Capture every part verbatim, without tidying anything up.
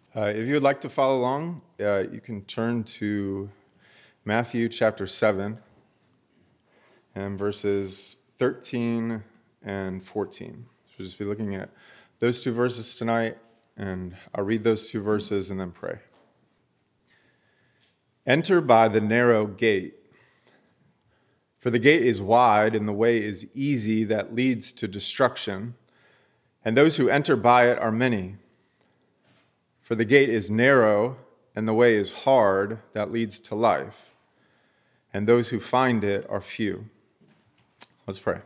Uh, if you would like to follow along, uh, you can turn to Matthew chapter seven and verses thirteen and fourteen. So we'll just be looking at those two verses tonight, and I'll read those two verses and then pray. Enter by the narrow gate, for the gate is wide and the way is easy that leads to destruction, and those who enter by it are many. For the gate is narrow and the way is hard that leads to life, and those who find it are few. Let's pray.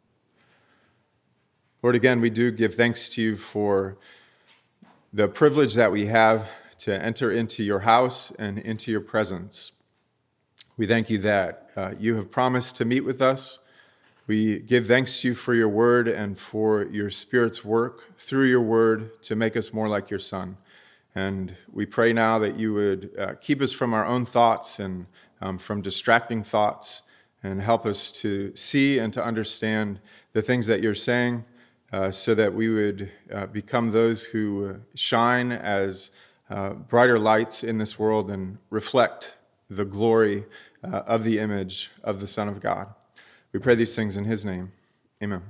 Lord, again, we do give thanks to you for the privilege that we have to enter into your house and into your presence. We thank you that uh, you have promised to meet with us. We give thanks to you for your word and for your Spirit's work through your word to make us more like your Son. And we pray now that you would uh, keep us from our own thoughts and um, from distracting thoughts, and help us to see and to understand the things that you're saying, uh, so that we would uh, become those who shine as uh, brighter lights in this world and reflect the glory uh, of the image of the Son of God. We pray these things in his name. Amen.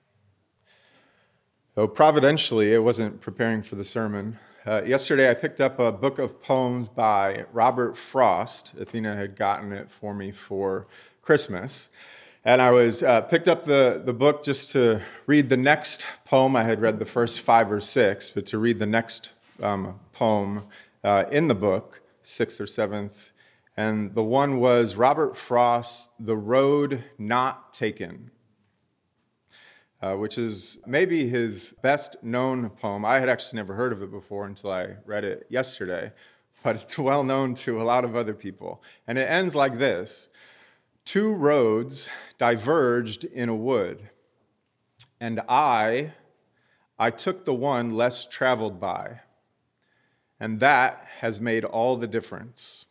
So providentially, I wasn't preparing for the sermon. Uh, yesterday, I picked up a book of poems by Robert Frost. Athena had gotten it for me for Christmas. And I was uh, picked up the, the book just to read the next poem. I had read the first five or six, but to read the next um, poem uh, in the book, sixth or seventh. And the one was Robert Frost's The Road Not Taken, Uh, which is maybe his best known poem. I had actually never heard of it before until I read it yesterday, but it's well known to a lot of other people. And it ends like this: two roads diverged in a wood, and I, I took the one less traveled by, and that has made all the difference.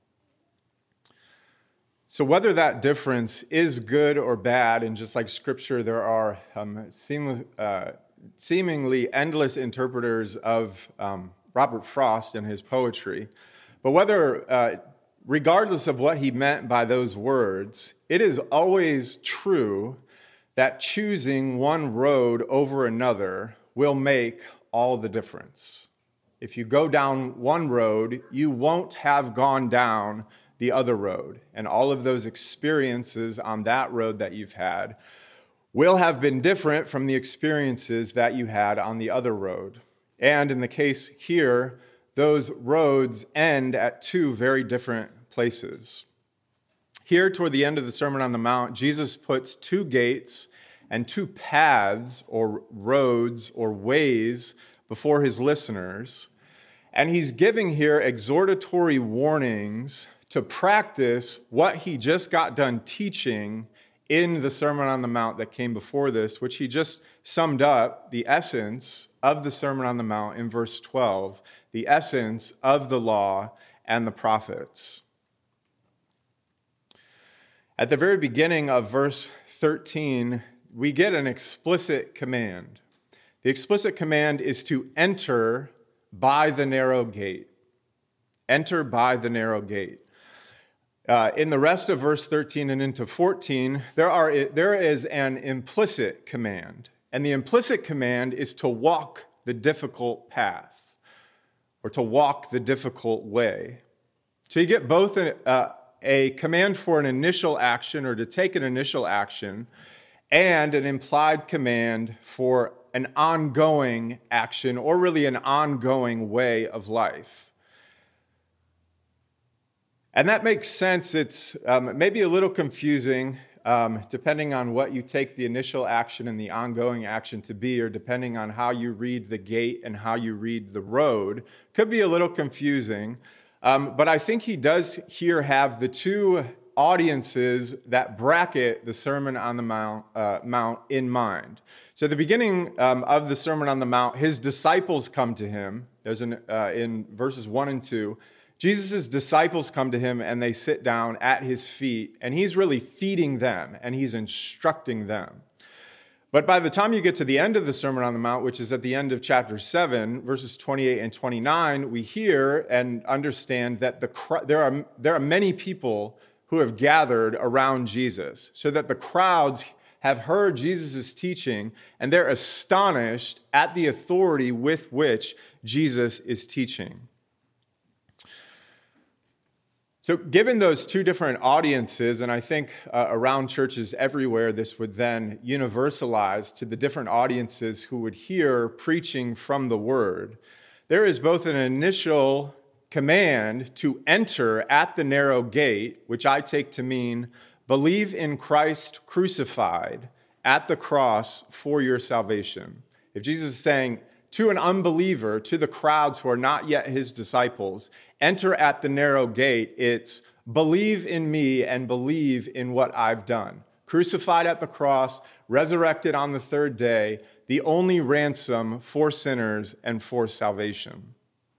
So whether that difference is good or bad, and just like Scripture, there are um, seamless, uh, seemingly endless interpreters of um, Robert Frost and his poetry, but whether, uh, regardless of what he meant by those words, it is always true that choosing one road over another will make all the difference. If you go down one road, you won't have gone down the other road, and all of those experiences on that road that you've had will have been different from the experiences that you had on the other road. And in the case here, those roads end at two very different places. Here, toward the end of the Sermon on the Mount, Jesus puts two gates and two paths or roads or ways before his listeners, and he's giving here exhortatory warnings to practice what he just got done teaching in the Sermon on the Mount that came before this, which he just summed up the essence of the Sermon on the Mount in verse twelve, the essence of the law and the prophets. At the very beginning of verse thirteen, we get an explicit command. The explicit command is to enter by the narrow gate. Enter by the narrow gate. Uh, in the rest of verse thirteen and into fourteen, there are there is an implicit command. And the implicit command is to walk the difficult path, or to walk the difficult way. So you get both a, uh, a command for an initial action, or to take an initial action, and an implied command for an ongoing action, or really an ongoing way of life. And that makes sense. It's um, maybe a little confusing, um, depending on what you take the initial action and the ongoing action to be, or depending on how you read the gate and how you read the road. Could be a little confusing, um, but I think he does here have the two audiences that bracket the Sermon on the Mount, uh, Mount in mind. So at the beginning um, of the Sermon on the Mount, his disciples come to him. There's an uh, in verses one and two. Jesus' disciples come to him and they sit down at his feet, and he's really feeding them and he's instructing them. But by the time you get to the end of the Sermon on the Mount, which is at the end of chapter seven, verses twenty-eight and twenty-nine, we hear and understand that the there are, there are many people who have gathered around Jesus, so that the crowds have heard Jesus' teaching, and they're astonished at the authority with which Jesus is teaching. So given those two different audiences, and I think uh, around churches everywhere, this would then universalize to the different audiences who would hear preaching from the word, there is both an initial command to enter at the narrow gate, which I take to mean believe in Christ crucified at the cross for your salvation. If Jesus is saying to an unbeliever, to the crowds who are not yet his disciples, enter at the narrow gate, it's believe in me and believe in what I've done. Crucified at the cross, resurrected on the third day, the only ransom for sinners and for salvation.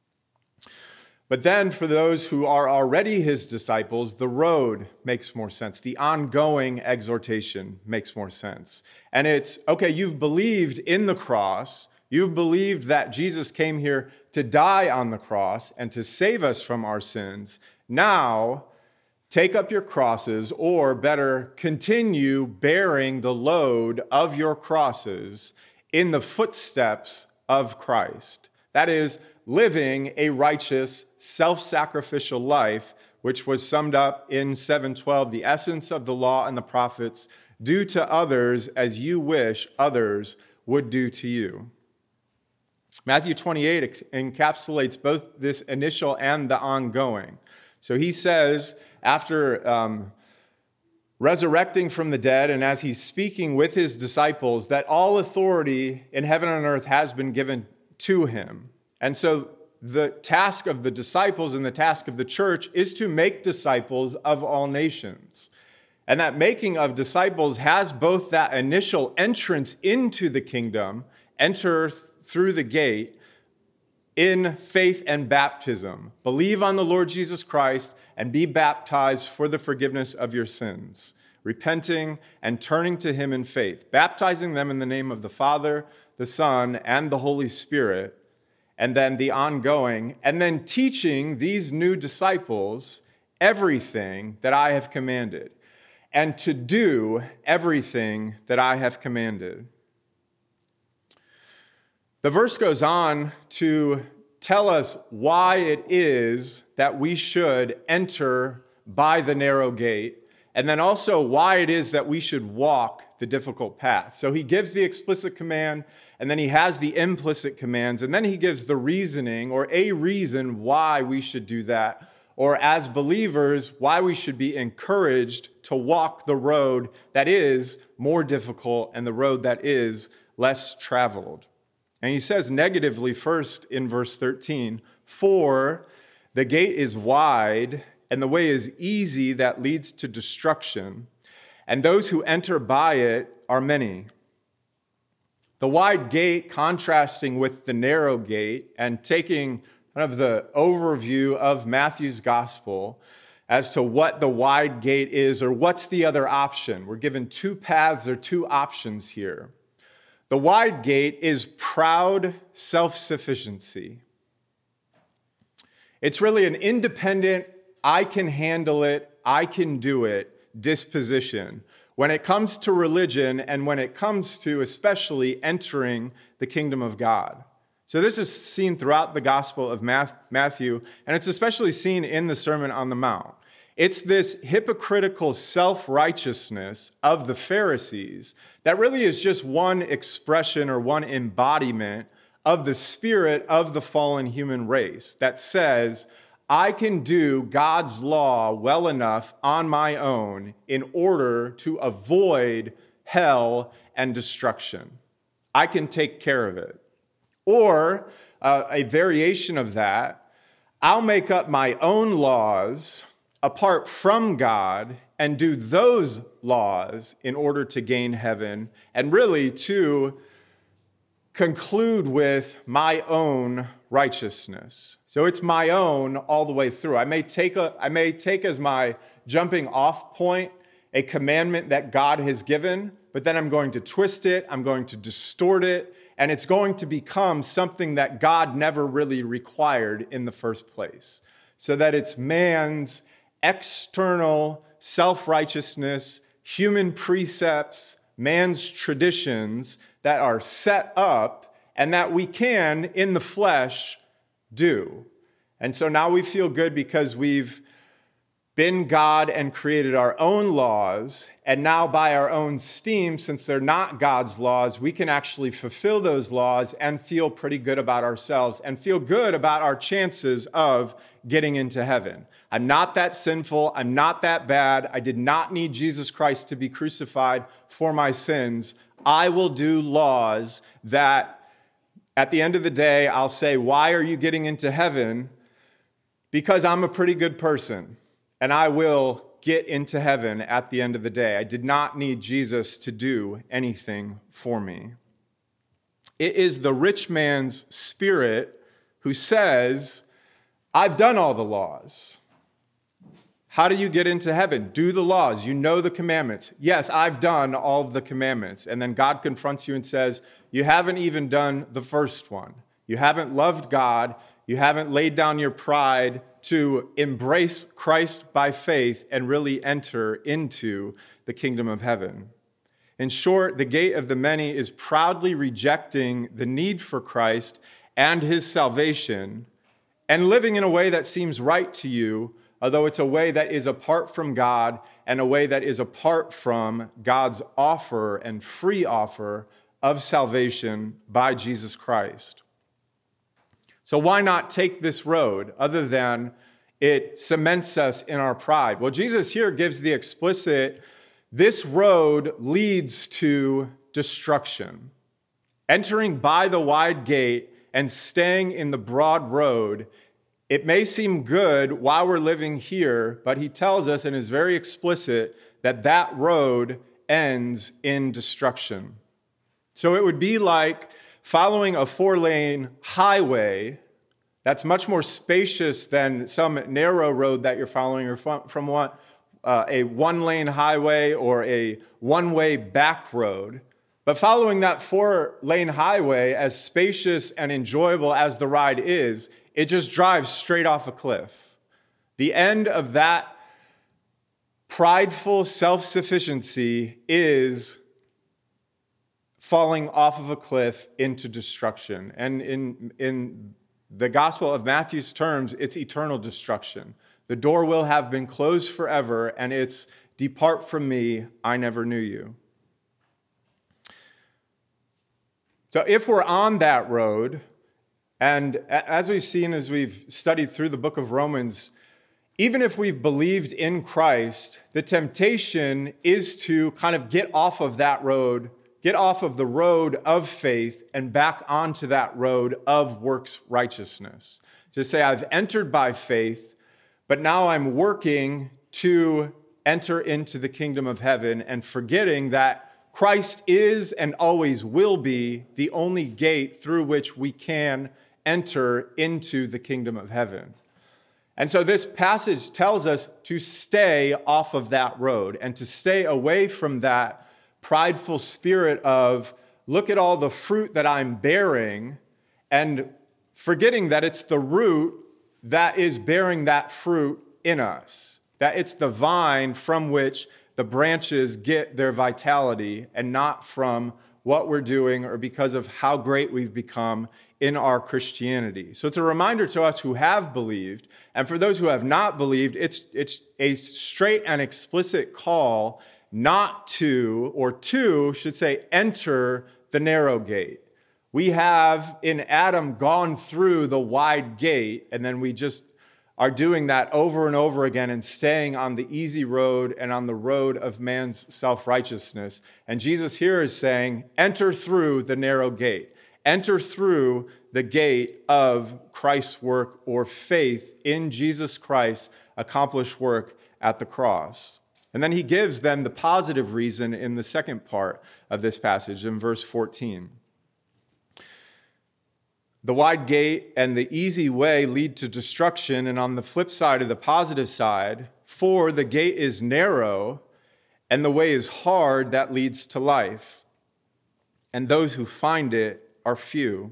But then for those who are already his disciples, the road makes more sense. The ongoing exhortation makes more sense. And it's, okay, you've believed in the cross. You've believed that Jesus came here to die on the cross and to save us from our sins. Now, take up your crosses, or better, continue bearing the load of your crosses in the footsteps of Christ. That is, living a righteous, self-sacrificial life, which was summed up in seven twelve, the essence of the law and the prophets, do to others as you wish others would do to you. Matthew twenty-eight encapsulates both this initial and the ongoing. So he says, after um, resurrecting from the dead, and as he's speaking with his disciples, that all authority in heaven and earth has been given to him. And so the task of the disciples and the task of the church is to make disciples of all nations. And that making of disciples has both that initial entrance into the kingdom, enter through the gate, in faith and baptism. Believe on the Lord Jesus Christ and be baptized for the forgiveness of your sins, repenting and turning to him in faith, baptizing them in the name of the Father, the Son, and the Holy Spirit, and then the ongoing, and then teaching these new disciples everything that I have commanded, and to do everything that I have commanded. The verse goes on to tell us why it is that we should enter by the narrow gate, and then also why it is that we should walk the difficult path. So he gives the explicit command, and then he has the implicit commands, and then he gives the reasoning or a reason why we should do that, or as believers, why we should be encouraged to walk the road that is more difficult and the road that is less traveled. And he says negatively first in verse thirteen, for the gate is wide and the way is easy that leads to destruction, and those who enter by it are many. The wide gate contrasting with the narrow gate, and taking kind of the overview of Matthew's gospel as to what the wide gate is, or what's the other option. We're given two paths or two options here. The wide gate is proud self-sufficiency. It's really an independent, I can handle it, I can do it disposition when it comes to religion and when it comes to especially entering the kingdom of God. So this is seen throughout the Gospel of Matthew, and it's especially seen in the Sermon on the Mount. It's this hypocritical self-righteousness of the Pharisees that really is just one expression or one embodiment of the spirit of the fallen human race that says, I can do God's law well enough on my own in order to avoid hell and destruction. I can take care of it. Or uh, a variation of that, I'll make up my own laws apart from God and do those laws in order to gain heaven and really to conclude with my own righteousness. So it's my own all the way through. I may take a, I may take as my jumping off point a commandment that God has given, but then I'm going to twist it, I'm going to distort it, and it's going to become something that God never really required in the first place. So that it's man's external self-righteousness, human precepts, man's traditions that are set up and that we can, in the flesh, do. And so now we feel good because we've been God and created our own laws, and now by our own steam, since they're not God's laws, we can actually fulfill those laws and feel pretty good about ourselves and feel good about our chances of getting into heaven. I'm not that sinful. I'm not that bad. I did not need Jesus Christ to be crucified for my sins. I will do laws that at the end of the day, I'll say, why are you getting into heaven? Because I'm a pretty good person. And I will get into heaven at the end of the day. I did not need Jesus to do anything for me. It is the rich man's spirit who says, I've done all the laws. How do you get into heaven? Do the laws. You know the commandments. Yes, I've done all of the commandments. And then God confronts you and says, you haven't even done the first one. You haven't loved God. You haven't laid down your pride to embrace Christ by faith and really enter into the kingdom of heaven. In short, the gate of the many is proudly rejecting the need for Christ and his salvation and living in a way that seems right to you, although it's a way that is apart from God and a way that is apart from God's offer and free offer of salvation by Jesus Christ. So why not take this road other than it cements us in our pride? Well, Jesus here gives the explicit, this road leads to destruction. Entering by the wide gate and staying in the broad road, it may seem good while we're living here, but he tells us and is very explicit that that road ends in destruction. So it would be like following a four-lane highway that's much more spacious than some narrow road that you're following, or from, from one, uh, a one-lane highway or a one-way back road. But following that four-lane highway, as spacious and enjoyable as the ride is, it just drives straight off a cliff. The end of that prideful self-sufficiency is falling off of a cliff into destruction. And in, in the Gospel of Matthew's terms, it's eternal destruction. The door will have been closed forever, and it's, depart from me, I never knew you. So if we're on that road, and as we've seen as we've studied through the book of Romans, even if we've believed in Christ, the temptation is to kind of get off of that road, get off of the road of faith and back onto that road of works righteousness. To say, I've entered by faith, but now I'm working to enter into the kingdom of heaven, and forgetting that Christ is and always will be the only gate through which we can enter into the kingdom of heaven. And so this passage tells us to stay off of that road and to stay away from that prideful spirit of, look at all the fruit that I'm bearing, and forgetting that it's the root that is bearing that fruit in us, that it's the vine from which the branches get their vitality, and not from what we're doing or because of how great we've become in our Christianity. So it's a reminder to us who have believed, and for those who have not believed, it's, it's a straight and explicit call not to, or to, should say, enter the narrow gate. We have in Adam gone through the wide gate, and then we just are doing that over and over again and staying on the easy road and on the road of man's self-righteousness. And Jesus here is saying, enter through the narrow gate. Enter through the gate of Christ's work, or faith in Jesus Christ's accomplished work at the cross. And then he gives then the positive reason in the second part of this passage in verse fourteen. The wide gate and the easy way lead to destruction, and on the flip side of the positive side, for the gate is narrow and the way is hard that leads to life, and those who find it are few.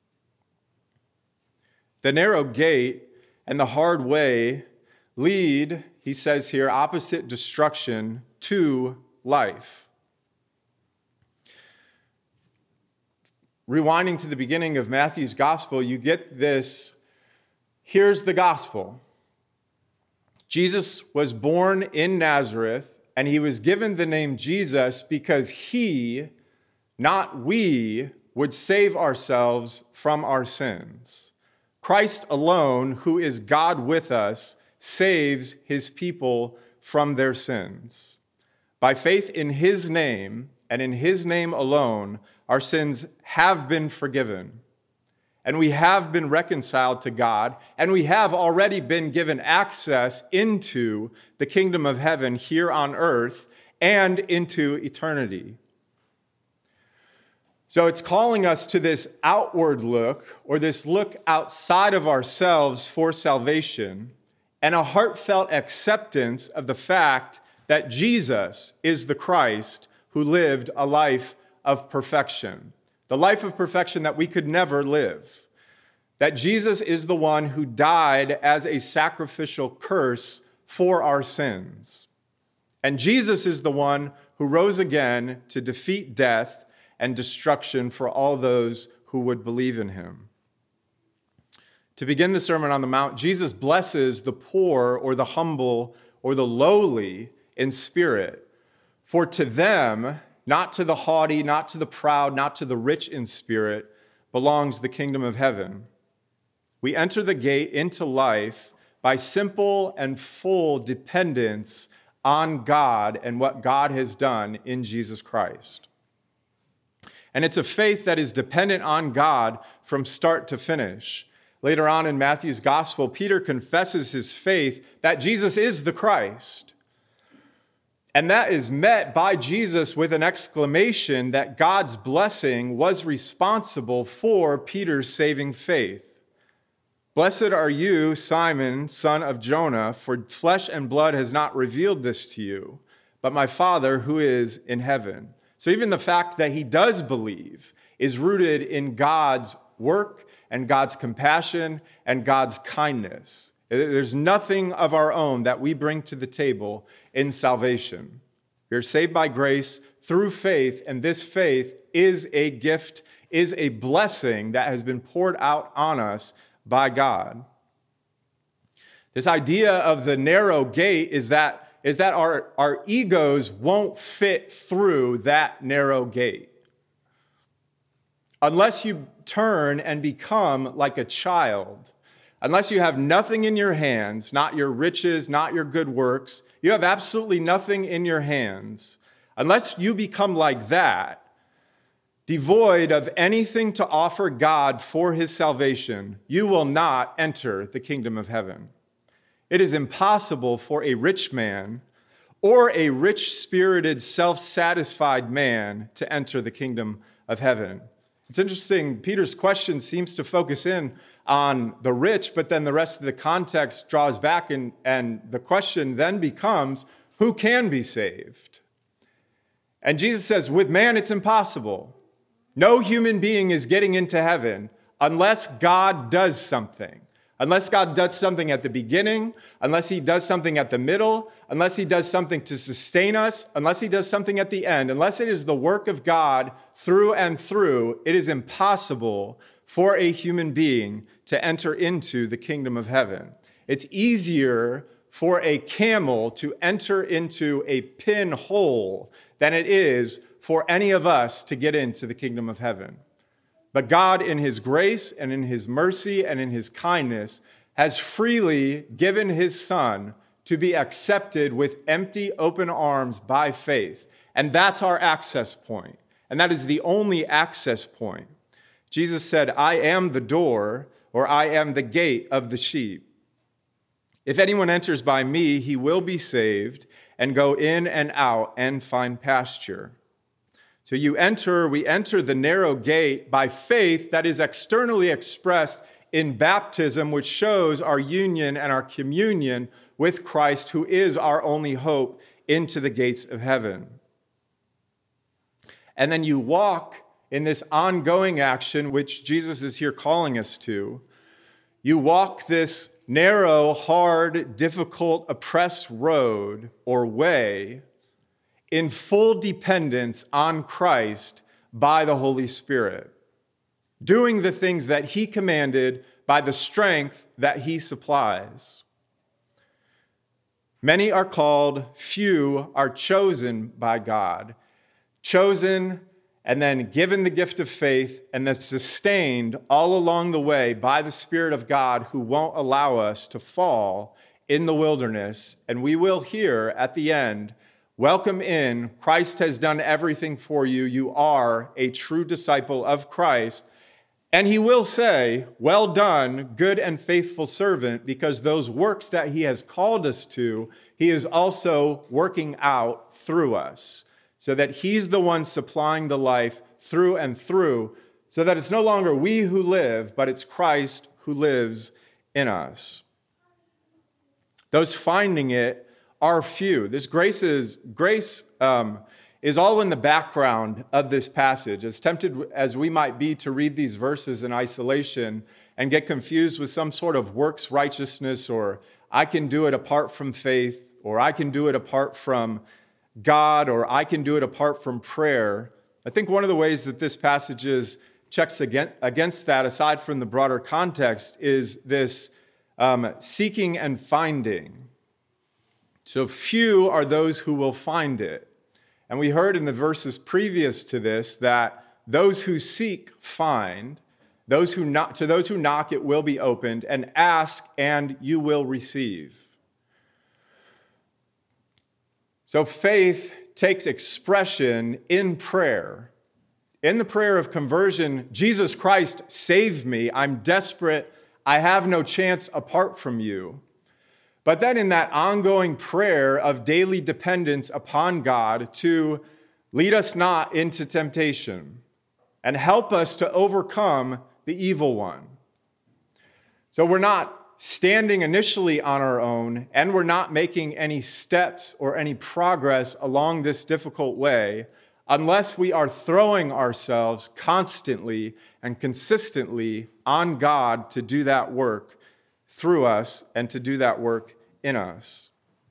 The narrow gate and the hard way lead, he says here, opposite destruction to life. Rewinding to the beginning of Matthew's gospel, you get this. Here's the gospel. Jesus was born in Nazareth, and he was given the name Jesus because he, not we, would save ourselves from our sins. Christ alone, who is God with us, saves his people from their sins. By faith in his name, and in his name alone, our sins have been forgiven. And we have been reconciled to God, and we have already been given access into the kingdom of heaven here on earth and into eternity. So it's calling us to this outward look, or this look outside of ourselves for salvation, and a heartfelt acceptance of the fact that Jesus is the Christ who lived a life of perfection, the life of perfection that we could never live, that Jesus is the one who died as a sacrificial curse for our sins. And Jesus is the one who rose again to defeat death and destruction for all those who would believe in him. To begin the Sermon on the Mount, Jesus blesses the poor or the humble or the lowly in spirit. For to them, not to the haughty, not to the proud, not to the rich in spirit, belongs the kingdom of heaven. We enter the gate into life by simple and full dependence on God and what God has done in Jesus Christ. And it's a faith that is dependent on God from start to finish. Later on in Matthew's gospel, Peter confesses his faith that Jesus is the Christ. And that is met by Jesus with an exclamation that God's blessing was responsible for Peter's saving faith. Blessed are you, Simon, son of Jonah, for flesh and blood has not revealed this to you, but my Father who is in heaven. So even the fact that he does believe is rooted in God's work and God's compassion and God's kindness. There's nothing of our own that we bring to the table in salvation. We are saved by grace through faith, and this faith is a gift, is a blessing that has been poured out on us by God. This idea of the narrow gate is that is that our, our egos won't fit through that narrow gate. Unless you turn and become like a child, unless you have nothing in your hands, not your riches, not your good works, you have absolutely nothing in your hands. Unless you become like that, devoid of anything to offer God for his salvation, you will not enter the kingdom of heaven. It is impossible for a rich man or a rich-spirited, self-satisfied man to enter the kingdom of heaven. It's interesting, Peter's question seems to focus in on the rich, but then the rest of the context draws back, and, and the question then becomes, who can be saved? And Jesus says, with man it's impossible. No human being is getting into heaven unless God does something. Unless God does something at the beginning, unless he does something at the middle, unless he does something to sustain us, unless he does something at the end, unless it is the work of God through and through, it is impossible for a human being to enter into the kingdom of heaven. It's easier for a camel to enter into a pinhole than it is for any of us to get into the kingdom of heaven. But God, in his grace and in his mercy and in his kindness, has freely given his Son to be accepted with empty, open arms by faith. And that's our access point. And that is the only access point. Jesus said, I am the door, or I am the gate of the sheep. If anyone enters by me, he will be saved and go in and out and find pasture. So you enter, we enter the narrow gate by faith that is externally expressed in baptism, which shows our union and our communion with Christ, who is our only hope into the gates of heaven. And then you walk in this ongoing action, which Jesus is here calling us to. You walk this narrow, hard, difficult, oppressed road or way in full dependence on Christ by the Holy Spirit, doing the things that he commanded by the strength that he supplies. Many are called, few are chosen by God. Chosen and then given the gift of faith and then sustained all along the way by the Spirit of God, who won't allow us to fall in the wilderness. And we will hear at the end, welcome in, Christ has done everything for you. You are a true disciple of Christ. And he will say, well done, good and faithful servant, because those works that he has called us to, he is also working out through us, so that he's the one supplying the life through and through, so that it's no longer we who live, but it's Christ who lives in us. Those finding it are few. This grace is grace um, is all in the background of this passage. As tempted as we might be to read these verses in isolation and get confused with some sort of works righteousness, or I can do it apart from faith, or I can do it apart from God, or I can do it apart from prayer. I think one of the ways that this passage is checks against that, aside from the broader context, is this um, seeking and finding. So few are those who will find it. And we heard in the verses previous to this that those who seek find, those who knock, to those who knock it will be opened, and ask and you will receive. So faith takes expression in prayer. In the prayer of conversion, Jesus Christ, save me. I'm desperate. I have no chance apart from you. But then in that ongoing prayer of daily dependence upon God to lead us not into temptation and help us to overcome the evil one. So we're not standing initially on our own, and we're not making any steps or any progress along this difficult way unless we are throwing ourselves constantly and consistently on God to do that work through us and to do that work in us.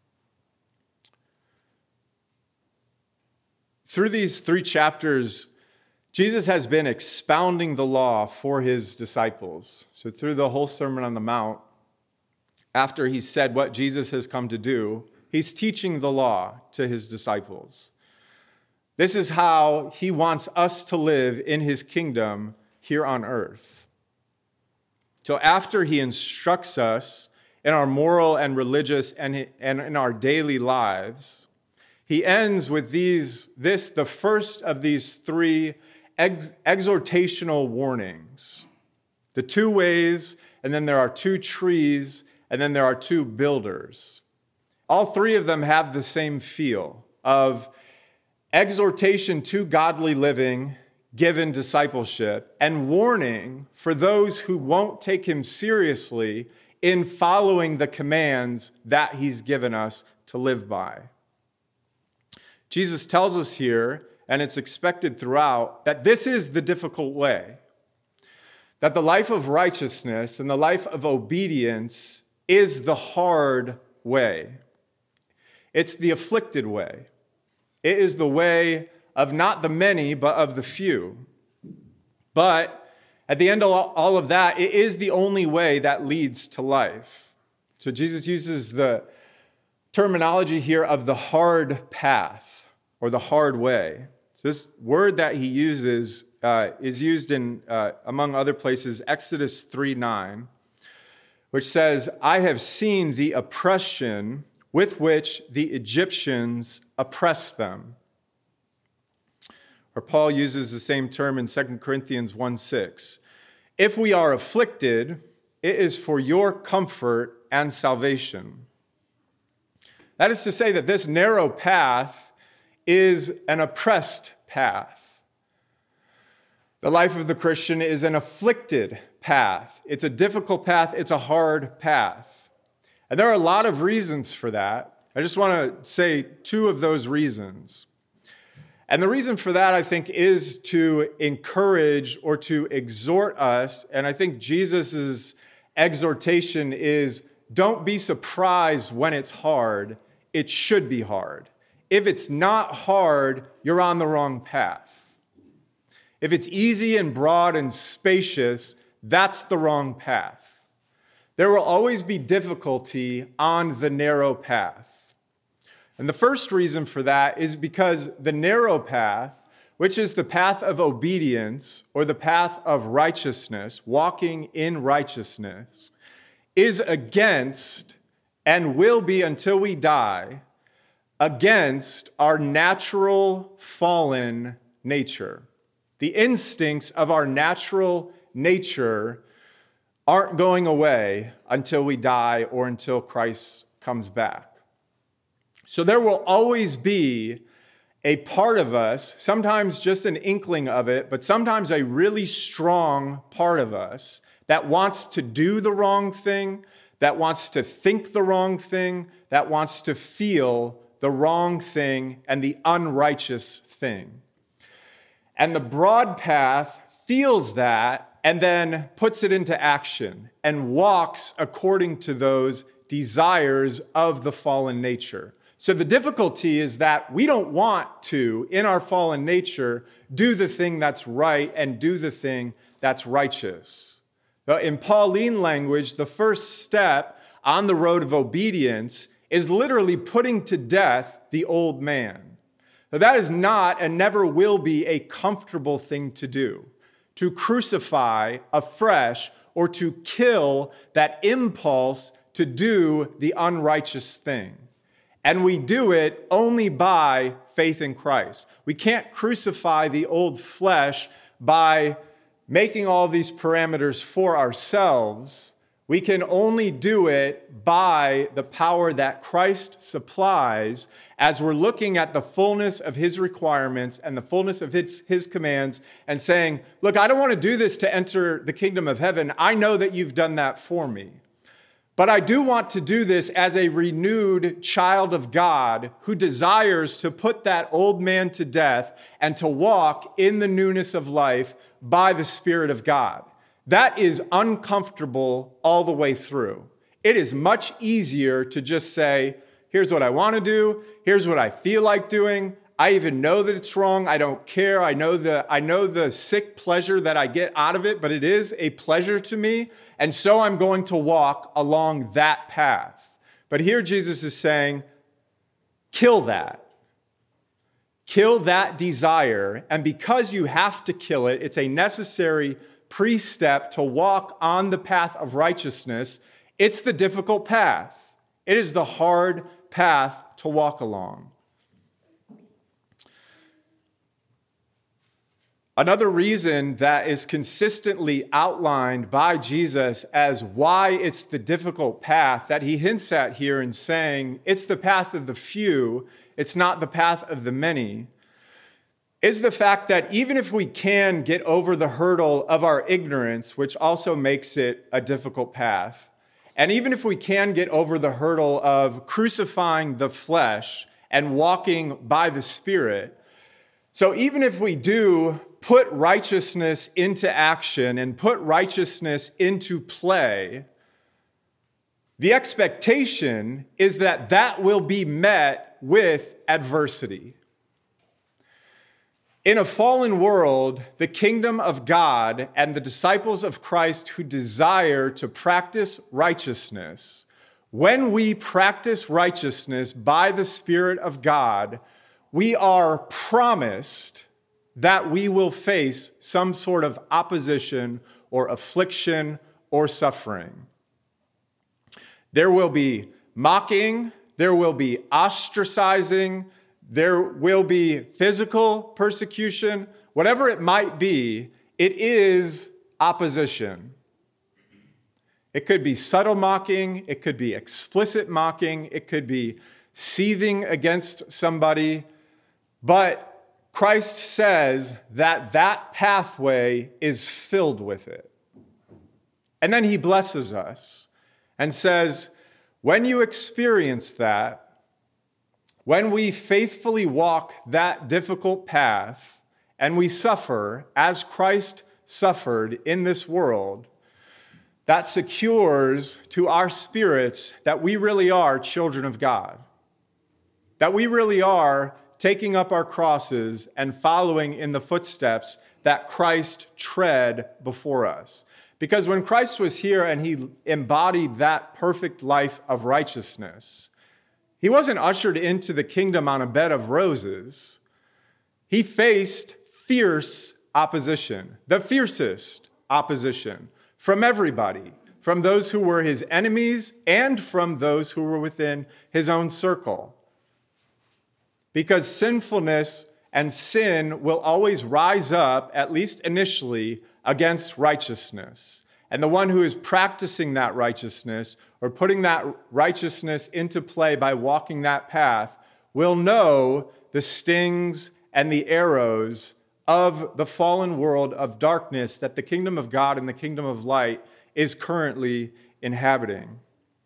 Through these three chapters, Jesus has been expounding the law for his disciples. So through the whole Sermon on the Mount, after he said what Jesus has come to do, he's teaching the law to his disciples. This is how he wants us to live in his kingdom here on earth. So after he instructs us in our moral and religious and in our daily lives, he ends with these, this, the first of these three ex- exhortational warnings. The two ways, and then there are two trees, and then there are two builders. All three of them have the same feel of exhortation to godly living, given discipleship, and warning for those who won't take him seriously in following the commands that he's given us to live by. Jesus tells us here, and it's expected throughout, that this is the difficult way. That the life of righteousness and the life of obedience is the hard way. It's the afflicted way. It is the way of not the many, but of the few. But at the end of all of that, it is the only way that leads to life. So Jesus uses the terminology here of the hard path or the hard way. So this word that he uses uh, is used in, uh, among other places, Exodus three nine. Which says, I have seen the oppression with which the Egyptians oppressed them. Or Paul uses the same term in Second Corinthians one six. If we are afflicted, it is for your comfort and salvation. That is to say that this narrow path is an oppressed path. The life of the Christian is an afflicted path. It's a difficult path. It's a hard path. And there are a lot of reasons for that. I just want to say two of those reasons. And the reason for that, I think, is to encourage or to exhort us. And I think Jesus' exhortation is, don't be surprised when it's hard. It should be hard. If it's not hard, you're on the wrong path. If it's easy and broad and spacious, that's the wrong path. There will always be difficulty on the narrow path. And the first reason for that is because the narrow path, which is the path of obedience or the path of righteousness, walking in righteousness, is against and will be until we die against our natural fallen nature. The instincts of our natural nature aren't going away until we die or until Christ comes back. So there will always be a part of us, sometimes just an inkling of it, but sometimes a really strong part of us that wants to do the wrong thing, that wants to think the wrong thing, that wants to feel the wrong thing and the unrighteous thing. And the broad path feels that and then puts it into action and walks according to those desires of the fallen nature. So the difficulty is that we don't want to, in our fallen nature, do the thing that's right and do the thing that's righteous. In Pauline language, the first step on the road of obedience is literally putting to death the old man. Now, that is not and never will be a comfortable thing to do, to crucify afresh or to kill that impulse to do the unrighteous thing. And we do it only by faith in Christ. We can't crucify the old flesh by making all these parameters for ourselves. We can only do it by the power that Christ supplies as we're looking at the fullness of his requirements and the fullness of his, his commands and saying, look, I don't want to do this to enter the kingdom of heaven. I know that you've done that for me. But I do want to do this as a renewed child of God who desires to put that old man to death and to walk in the newness of life by the Spirit of God. That is uncomfortable all the way through. It is much easier to just say, here's what I want to do. Here's what I feel like doing. I even know that it's wrong. I don't care. I know the, I know the sick pleasure that I get out of it, but it is a pleasure to me. And so I'm going to walk along that path. But here Jesus is saying, kill that. Kill that desire. And because you have to kill it, it's a necessary pre-step to walk on the path of righteousness. It's the difficult path. It is the hard path to walk along. Another reason that is consistently outlined by Jesus as why it's the difficult path that he hints at here in saying it's the path of the few, it's not the path of the many, is the fact that even if we can get over the hurdle of our ignorance, which also makes it a difficult path, and even if we can get over the hurdle of crucifying the flesh and walking by the Spirit, so even if we do put righteousness into action and put righteousness into play, the expectation is that that will be met with adversity. In a fallen world, the kingdom of God and the disciples of Christ who desire to practice righteousness, when we practice righteousness by the Spirit of God, we are promised that we will face some sort of opposition or affliction or suffering. There will be mocking, there will be ostracizing, there will be physical persecution, whatever it might be, it is opposition. It could be subtle mocking, it could be explicit mocking, it could be seething against somebody, but Christ says that that pathway is filled with it. And then he blesses us and says, when you experience that, When we faithfully walk that difficult path and we suffer as Christ suffered in this world, that secures to our spirits that we really are children of God, that we really are taking up our crosses and following in the footsteps that Christ tread before us. Because when Christ was here and he embodied that perfect life of righteousness, he wasn't ushered into the kingdom on a bed of roses. He faced fierce opposition, the fiercest opposition from everybody, from those who were his enemies and from those who were within his own circle. Because sinfulness and sin will always rise up, at least initially, against righteousness. And the one who is practicing that righteousness or putting that righteousness into play by walking that path will know the stings and the arrows of the fallen world of darkness that the kingdom of God and the kingdom of light is currently inhabiting.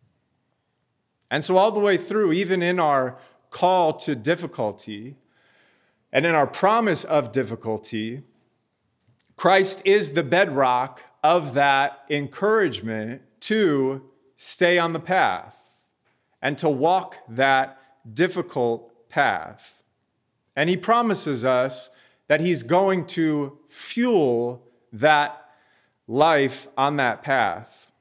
And so all the way through, even in our call to difficulty and in our promise of difficulty, Christ is the bedrock of that encouragement to stay on the path and to walk that difficult path. And he promises us that he's going to fuel that life on that path.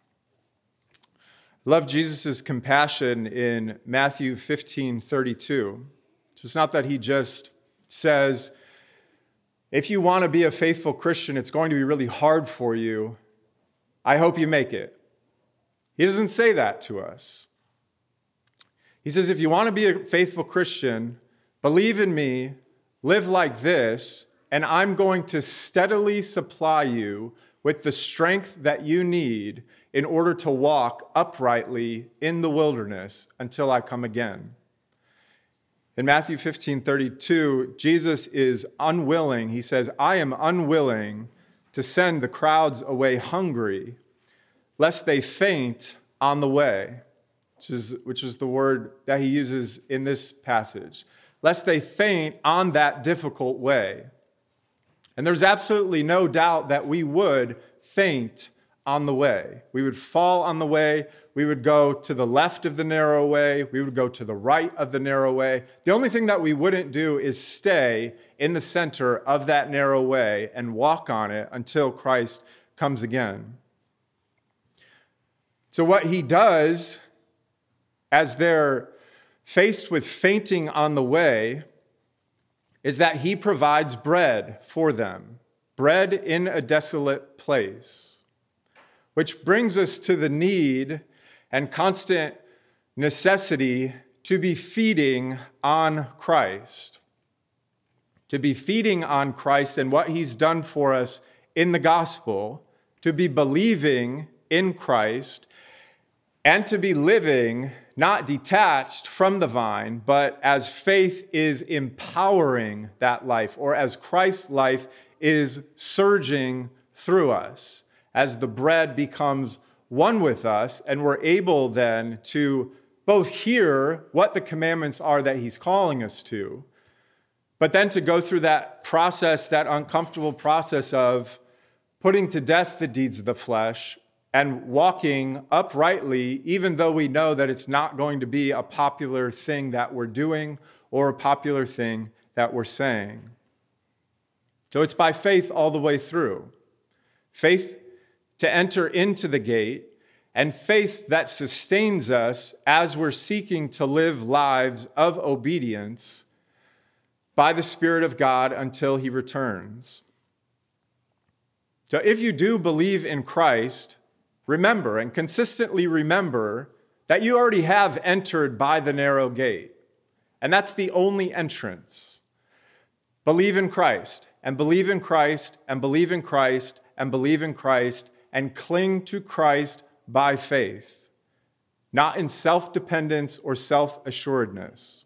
I love Jesus' compassion in Matthew fifteen thirty-two. It's not that he just says, if you want to be a faithful Christian, it's going to be really hard for you. I hope you make it. He doesn't say that to us. He says, if you want to be a faithful Christian, believe in me, live like this, and I'm going to steadily supply you with the strength that you need in order to walk uprightly in the wilderness until I come again. In Matthew fifteen thirty-two, Jesus is unwilling. He says, I am unwilling to send the crowds away hungry, lest they faint on the way, which is, which is the word that he uses in this passage, lest they faint on that difficult way. And there's absolutely no doubt that we would faint on the way. We would fall on the way. We would go to the left of the narrow way. We would go to the right of the narrow way. The only thing that we wouldn't do is stay in the center of that narrow way and walk on it until Christ comes again. So what he does as they're faced with fainting on the way is that he provides bread for them, bread in a desolate place, which brings us to the need and constant necessity to be feeding on Christ, to be feeding on Christ and what he's done for us in the gospel, to be believing in Christ, and to be living not detached from the vine, but as faith is empowering that life, or as Christ's life is surging through us, as the bread becomes one with us, and we're able then to both hear what the commandments are that he's calling us to, but then to go through that process, that uncomfortable process of putting to death the deeds of the flesh and walking uprightly, even though we know that it's not going to be a popular thing that we're doing or a popular thing that we're saying. So it's by faith all the way through. Faith to enter into the gate, and faith that sustains us as we're seeking to live lives of obedience by the Spirit of God until he returns. So if you do believe in Christ, remember and consistently remember that you already have entered by the narrow gate, and that's the only entrance. Believe in Christ, and believe in Christ, and believe in Christ, and believe in Christ, and cling to Christ by faith, not in self-dependence or self-assuredness.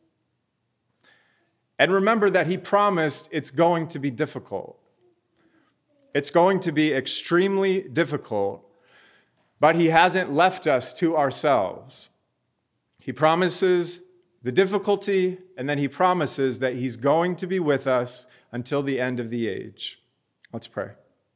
And remember that he promised it's going to be difficult. It's going to be extremely difficult, but he hasn't left us to ourselves. He promises the difficulty, and then he promises that he's going to be with us until the end of the age. Let's pray.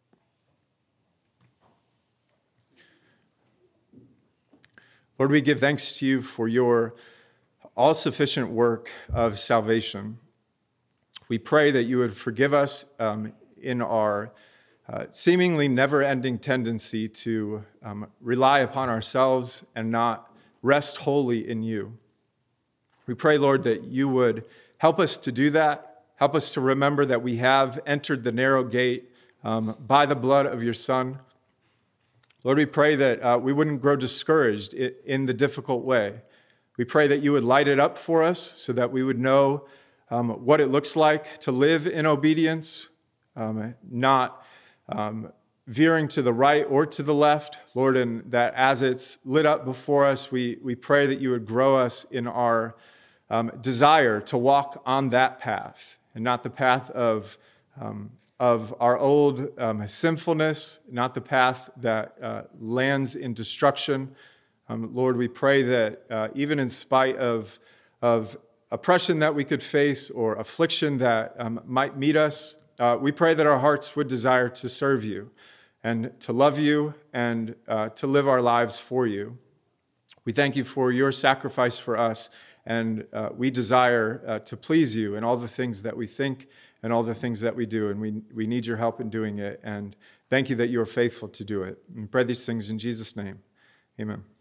Lord, we give thanks to you for your all-sufficient work of salvation. We pray that you would forgive us um, in our uh, seemingly never-ending tendency to um, rely upon ourselves and not rest wholly in you. We pray, Lord, that you would help us to do that. Help us to remember that we have entered the narrow gate um, by the blood of your Son. Lord, we pray that uh, we wouldn't grow discouraged in the difficult way. We pray that you would light it up for us so that we would know um, what it looks like to live in obedience, um, not um, veering to the right or to the left. Lord, and that as it's lit up before us, we, we pray that you would grow us in our um, desire to walk on that path and not the path of um, of our old um, sinfulness, not the path that uh, lands in destruction. Um, Lord, we pray that uh, even in spite of, of oppression that we could face or affliction that um, might meet us, uh, we pray that our hearts would desire to serve you and to love you and uh, to live our lives for you. We thank you for your sacrifice for us, and uh, we desire uh, to please you in all the things that we think and all the things that we do, and we, we need your help in doing it. And thank you that you are faithful to do it. And pray these things in Jesus' name. Amen.